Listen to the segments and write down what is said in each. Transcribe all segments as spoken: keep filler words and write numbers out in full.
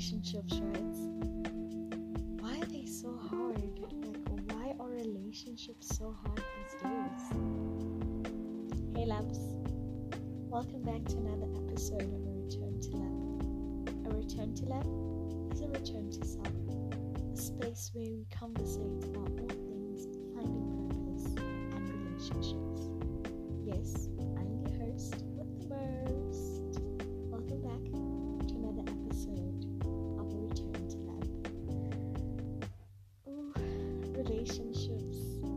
relationships, right? Why are they so hard? Like, why are relationships so hard these days? Hey loves, welcome back to another episode of A Return to Love. A Return to Love is a return to self, a space where we conversate about all things finding purpose and relationships. Yes, I'm your host with the most. Welcome back to another episode of A Return to Love. Ooh, relationships.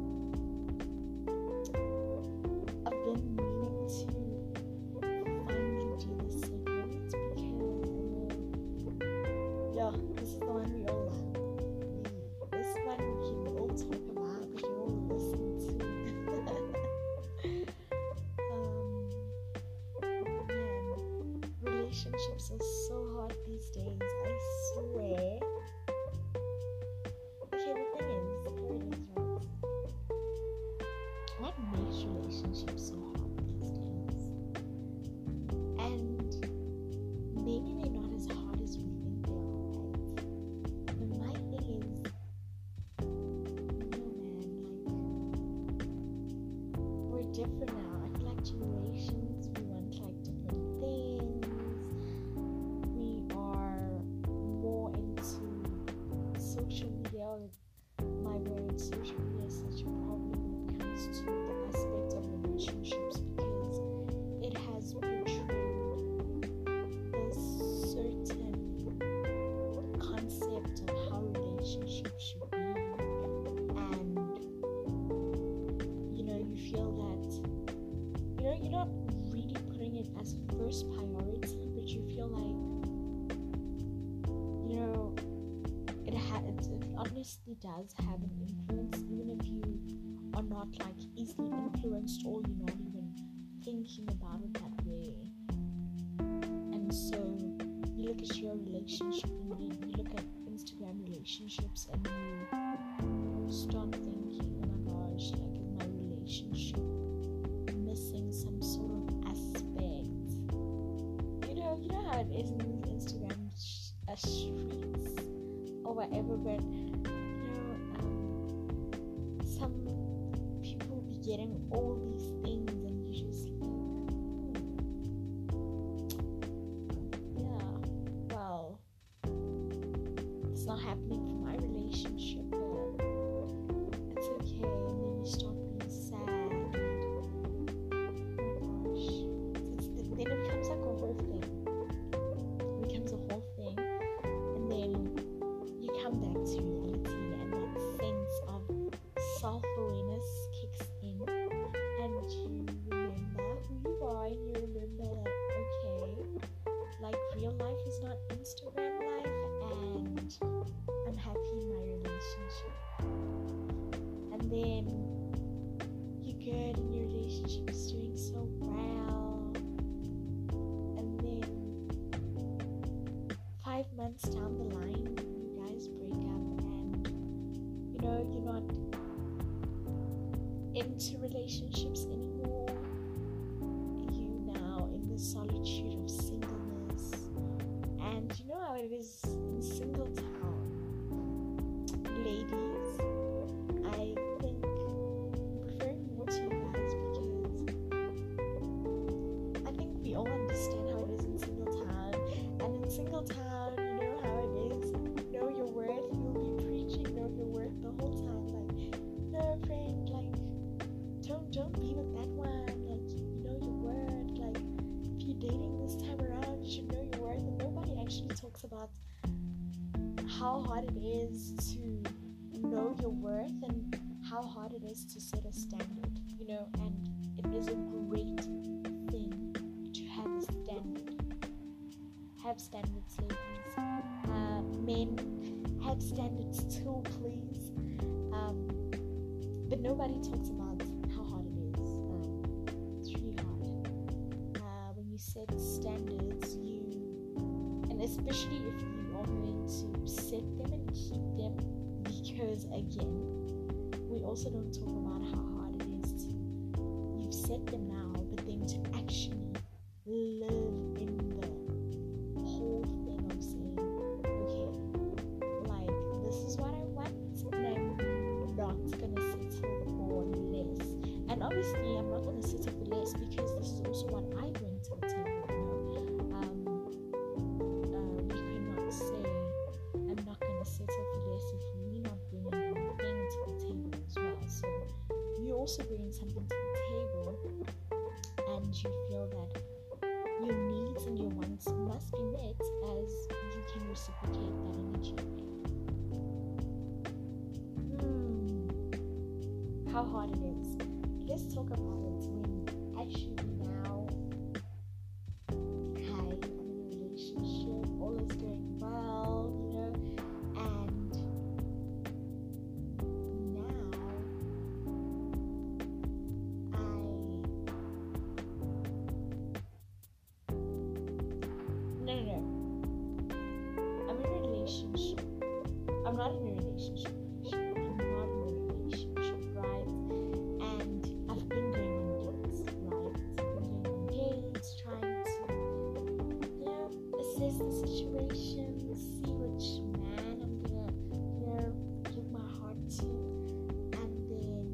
I've been meaning to finally do this segment because yeah, this is the one we all love. This one we can all talk about, we can all listen to. um, man, relationships are so hard these days, I swear. Okay, the thing is, here it is, right? What makes relationships so hard these days? And maybe they're not as hard as we think they are, right? But my thing is, no man, like, we're different now. I feel like generations, we want like different things. We are more into social media. My word, social media is such a problem when it comes to the aspect of relationships because it has portrayed this certain concept of how relationships should be, and you know, you feel that you know you're not really putting it as first priority, but you feel like you know it ha- it, it honestly does have an influence, even if you are not like easily influenced or you're not even thinking about it that way. And so you look at your relationship and you, you look at Instagram relationships and you start thinking, oh my gosh, like is my relationship missing some sort of aspect? You know, you know how it is in Instagram sh- uh, streets or whatever, but you know, um, some people be getting all these things and you just like, hmm, yeah, well, it's not happening for my relationship, but it's okay. And then you start being sad and oh my gosh, it's, it, then it becomes like a whole thing. It becomes a whole thing, and then you come back to reality and that sense of self-awareness kicks in and you remember who you are and you remember that, okay, like real life is not Instagram life and I'm happy in my relationship. And then you're good and your relationship is doing so well, and then five months down the line you guys break up and you know you're not into relationships anymore. You now in the solitude of singleness, and you know how it is in single town. Ladies, I think I'm referring more to you guys because I think we all understand how it is in single town, and in single town you know how it is. Know your worth. You'll be preaching know your worth the whole time, like, no friend, like don't don't be with that one, like you know your worth, like if you're dating this time around you should know your worth. And nobody actually talks about how hard it is to know your worth and how hard it is to set a standard, you know. And it is a great thing to have a standard. Have standards, ladies. Uh, men, have standards too, please. Um, but nobody talks about how hard it is. Um, it's really hard. Uh, when you set standards, you, and especially if you are going to set them and keep them, because again, we also don't talk about how hard it is to, you've set them now, but then to actually live in the whole thing of saying, obviously, I'm not going to settle for less because this is also what I bring to the table, you know. Um, uh, we cannot say I'm not going to settle for less if we're not bringing anything to the table as well. So you're also bringing something to the table, and you feel that your needs and your wants must be met as you can reciprocate that energy. Hmm, how hard it is. Let's talk about it when actually now, hi, I'm in a relationship, all is going well, you know, and now I, no, no, no, I'm in a relationship, I'm not in a relationship, I'm not in a relationship, right? And I've been going on dates, right? I've been going on dates, trying to, you know, assess the situation, see which man I'm gonna, you know, give my heart to. And then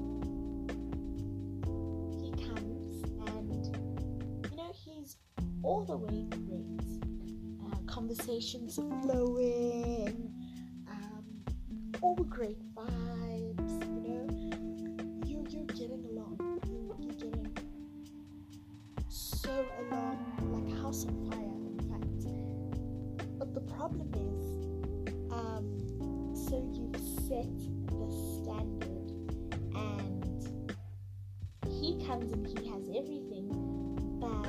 he comes, and, you know, he's all the way great. Uh, conversations flowing, um, all great vibes, you know. You, you're getting along. You, you're getting so along, like a house on fire, in fact. But the problem is, um, so you've set the standard, and he comes and he has everything, but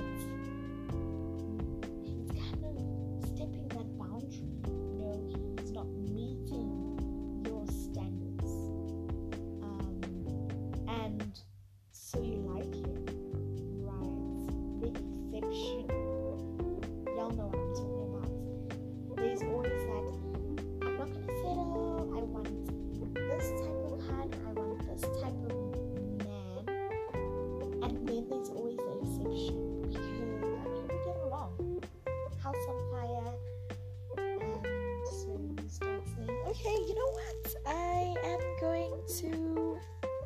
he's kind of stepping that boundary. You know, he's not meeting your standards. Um, and so you like him, right? The exception. Y'all know what I'm talking about. There's always that, I'm not gonna settle, I want this type of man, I want this type of man. And then there's always the exception, because I mean, we get along, house on fire. And so you start saying, okay, you know what, I am going to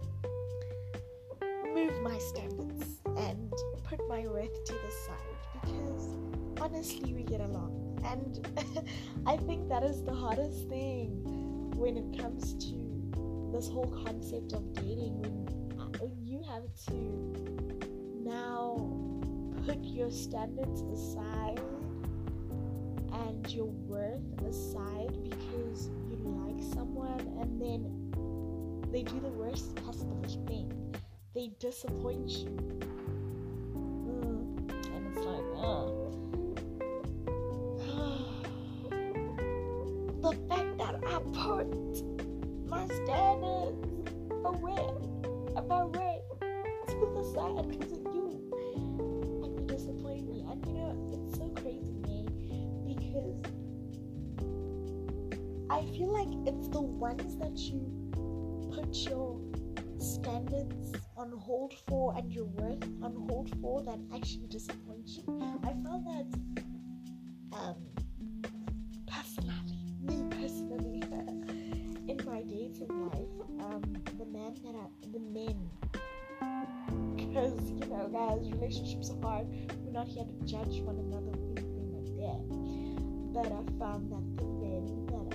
move my standards and put my worth to the side, because honestly we get along. And I think that is the hardest thing when it comes to this whole concept of dating, when, uh, when you have to now put your standards aside and your worth aside because you like someone, and then they do the worst possible thing. They disappoint you. Mm. And it's like, oh. The fact that I put my standards away, my way to the side because of you, and you disappoint me. And you know, it's so crazy, man, because I feel like it's the ones that you put your standards on hold for and your worth on hold for that actually disappoint you. I found that um personally, me personally, in my dating life, um, the men that I, the men, because you know, guys, relationships are hard. We're not here to judge one another or anything like that. But I found that the men that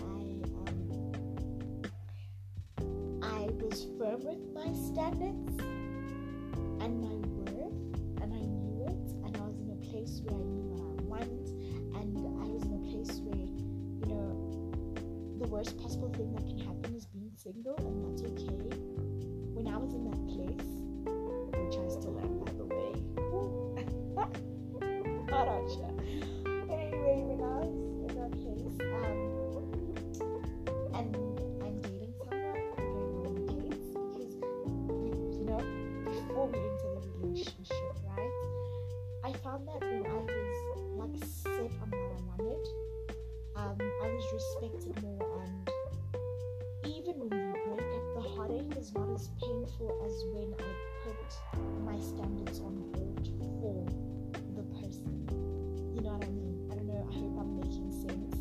I um, I was firm with my standards and my worth, and I knew it, and I was in a place where I knew what I want, and I was in a place where, you know, the worst possible thing that can happen is being single, and that's okay. When I was in that place, which I still am, by the way, not on shit. But anyway, when I was in that place, um, and I'm dating someone, we're going on dates, because, we, you know, before we enter the relationship, right, I found that when I was, like, set on what I wanted, um, I was respected more, and even when we break up, the heartache is not as painful as when I put my standards on hold for the person. You know what I mean? I don't know, I hope I'm making sense.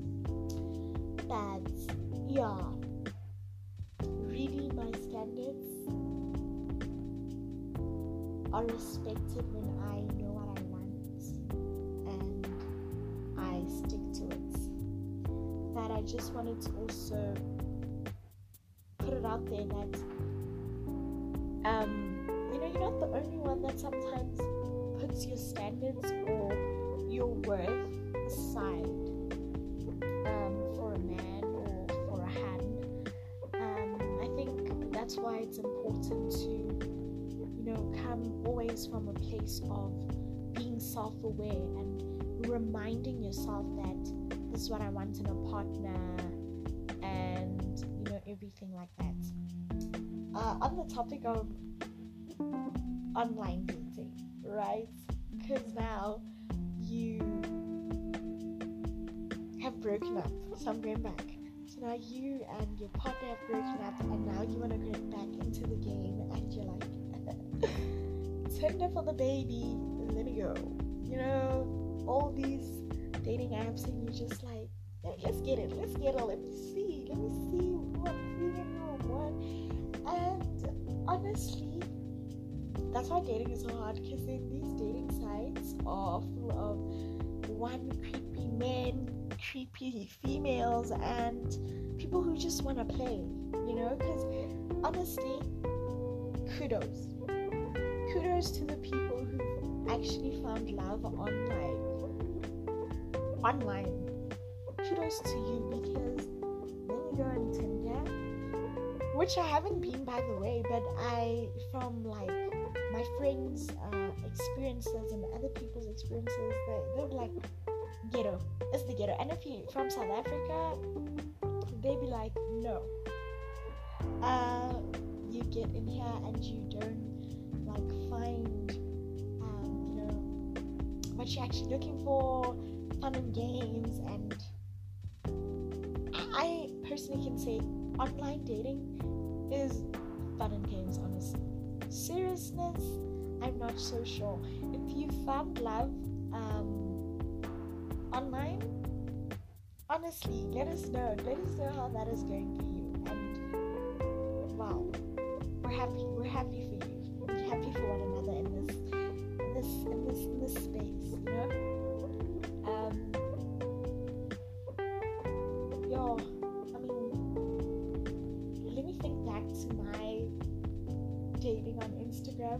But yeah, really my standards are respected when I know what I want and I stick to it. But I just wanted to also put it out there that um, you know, you're not the only one that sometimes puts your standards or your worth aside um, for a man or for a hand. Um, I think that's why it's important to, you know, come always from a place of being self-aware and reminding yourself that this is what I want in a partner and, you know, everything like that. Uh, on the topic of online dating, right? Because now you have broken up, so I'm going back. So now you and your partner have broken up, and now you want to get back into the game, and you're like, Tinder for the baby, let me go. You know, all these dating apps, and you're just like, let's get it, let's get it, let me see, let me see what feeling I want. And honestly, that's why dating is so hard, because then these dating sites are full of one creepy men, creepy females, and people who just want to play, you know, because honestly, kudos. Kudos to the people who actually found love online. Online. Kudos to you, because when you go on Tinder, which I haven't been, by the way, but I, from like my friends' uh, experiences and other people's experiences, they, they're like, ghetto, it's the ghetto. And if you're from South Africa, they'd be like, no. Uh, you get in here and you don't like find, um, you know, what you're actually looking for, fun and games. And I personally can say online dating is fun and games, honestly. Seriousness, I'm not so sure. If you found love um, online, honestly, let us know. Let us know how that is going for you. And wow, we're happy. We're happy for you. We're happy for one another in this, in this, in this, in this space. You know. Um. Yo, I mean, let me think back to my dating on Instagram.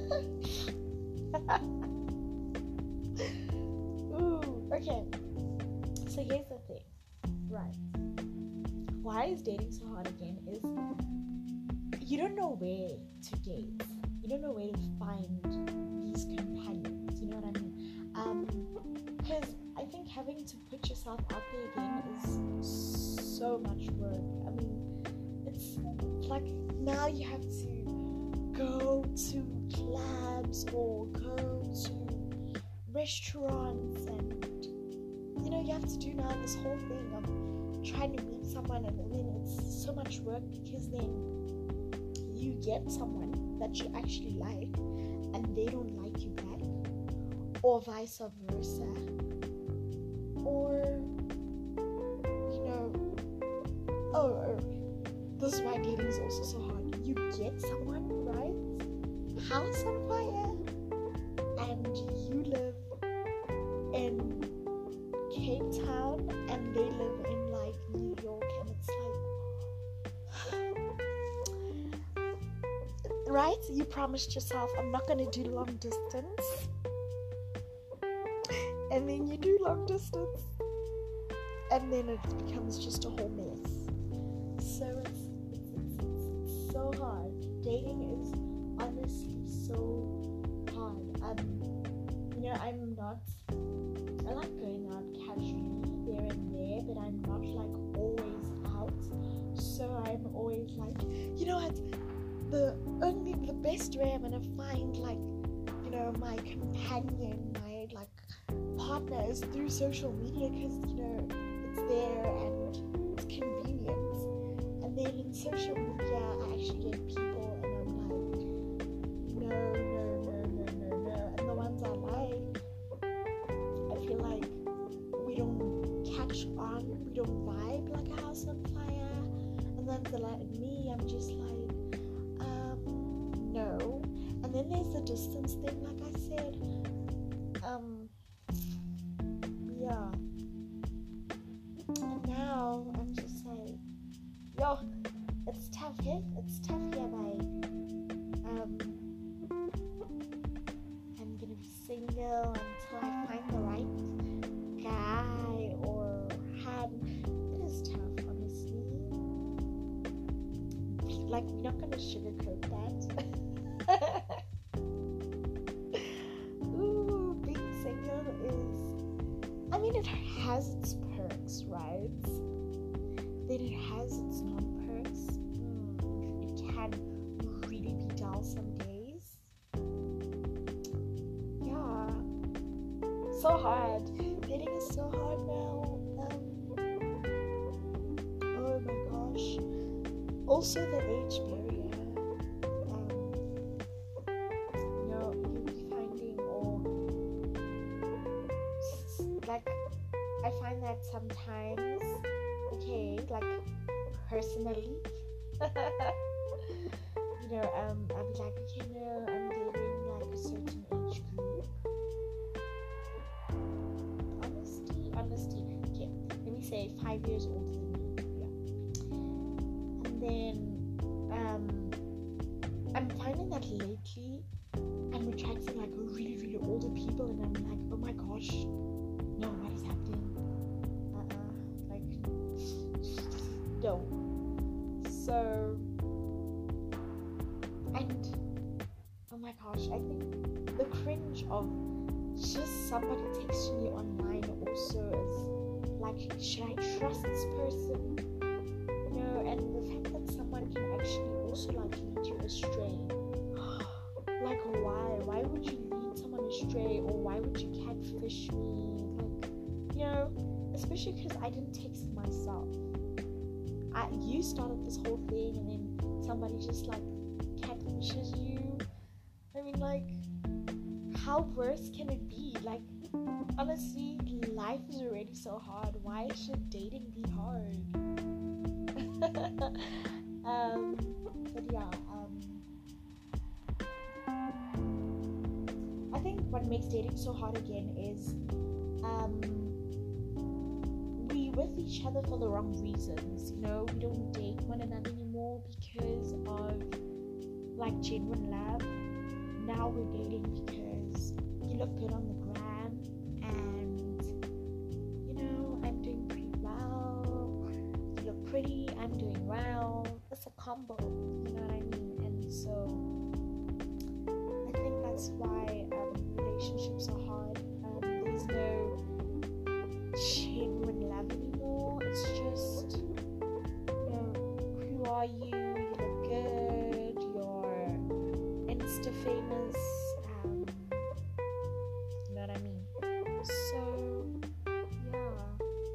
Ooh, okay. So here's the thing, right? Why is dating so hard again is you don't know where to date. You don't know where to find these companions. You know what I mean? Um, because I think having to put yourself out there again is so much work. I mean, it's like now you have to go to clubs or go to restaurants, and you know, you have to do now this whole thing of trying to meet someone, and then it's so much work because then you get someone that you actually like and they don't like you back, or vice versa, or you know, oh, or, this is why dating is also so hard. You get someone, right? House on fire, and you live in Cape Town and they live in like New York, and it's like, right? You promised yourself, I'm not gonna do long distance, and then you do long distance, and then it becomes just a whole mess. So it's, it's, it's, it's so hard. Dating is honestly so hard. Um, you know, I'm not, I like going out casually there and there, but I'm not like always out. So I'm always like, you know what, the only, the best way I'm gonna find like, you know, my companion, my like partner is through social media, because you know, it's there and it's convenient. And then in social media, I actually get people, and I'm like, no, no, no, no, no, no. And the ones I like, I feel like we don't catch on, we don't vibe like a house on fire. And then the like me, I'm just like, um, no. And then there's the distance thing, like I said. Um, yeah. And now I'm just like, yo, it's tough here. It's tough here, babe. Um, I'm gonna be single until I find the right guy or had. It is tough, honestly. Like, we're not gonna sugarcoat that. Ooh, being single is, I mean, it has its perks, right? Then it has its non-perks. Mm, it can really be dull some days. Yeah, so hard. Dating is so hard now. Um, oh my gosh. Also, the age barrier. Um, you know, you'll be finding, or like, I find that sometimes, okay, like, personally, you know, um, I'll be like, okay, no, I'm dating like a certain age group. Honesty, honesty, okay, let me say five years older than me, yeah. And then, um, I'm finding that lately, I'm attracting like really, really older people, and I'm like, oh my gosh, no, what is happening? Uh-uh, like, no. So, and, oh my gosh, I think the cringe of just somebody texting you online also is like, should I trust this person? You know, and the fact that someone can actually also like lead you astray. Like, why? Why would you lead someone astray, or why would you catfish me? Like, you know, especially because I didn't text myself. I, you started this whole thing, and then somebody just like catfishes you. I mean, like, how worse can it be? Like, honestly, life is already so hard. Why should dating be hard? um, but yeah, um, I think what makes dating so hard again is, um, we with each other for the wrong reasons. You know, we don't date one another anymore because of like genuine love. Now we're dating because you look good on the gram, and you know, I'm doing pretty well. You look pretty, I'm doing well. It's a combo, you know what I mean? And so I think that's why um, relationships are hard. Um, there's no genuine love anymore. It's just, you know, who are you? You look good. You're Insta famous. Um, you know what I mean? So yeah.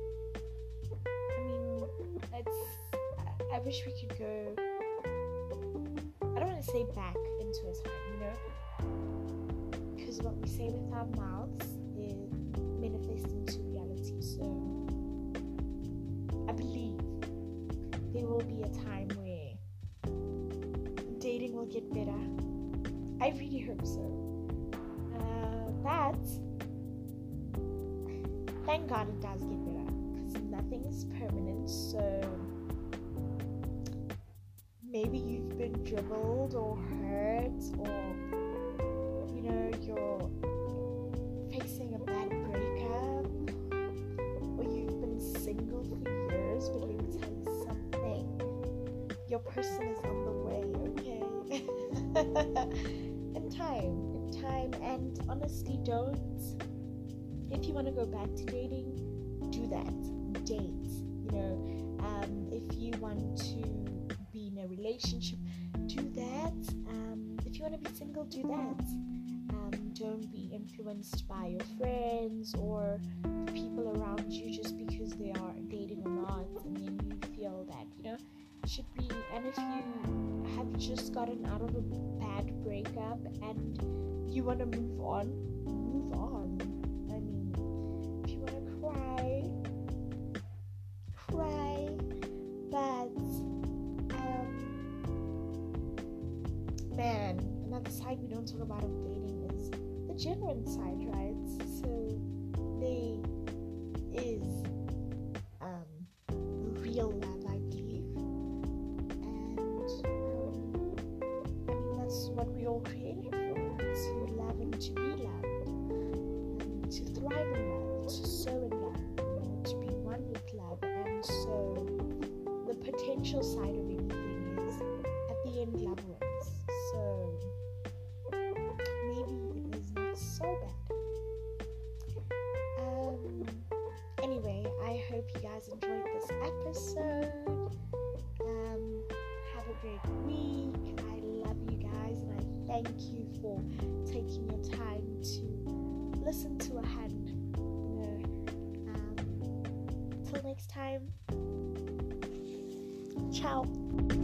I mean, it's. I, I wish we could go. I don't want to say back into a time, you know, because what we say with our mouths is manifest into reality. So I believe there will be a time where dating will get better. I really hope so. Uh, but thank God it does get better, because nothing is permanent. So maybe you've been dribbled or hurt, or you know, you're facing a bad breakup, or you've been single for years. But let me tell you something, your person is on the way, okay? in time in time and honestly, don't, if you want to go back to dating, do that. Date, you know. Um if you want to be in a relationship, do that. Um if you want to be single, do that. Um don't be influenced by your friends or the people around you just because they are dating or not, and then you feel that, you know, should be. And if you have just gotten out of a bad breakup and you want to move on, move on. I mean, if you want to cry, cry, but um man, another side we don't talk about of dating is the genuine side, right? So there is um, real love, I believe, and um, I mean that's what we all created for: to love and to be loved, and to thrive in love, to sow in love, you know, to be one with love. And so the potential side of anything is, at the end, love wins. So maybe it is not so bad. Um. Anyway, I hope you guys enjoyed this episode. Um. Have a great week. I love you guys, and I thank you for taking your time to listen to a hand. You know. Um. Till next time. Ciao.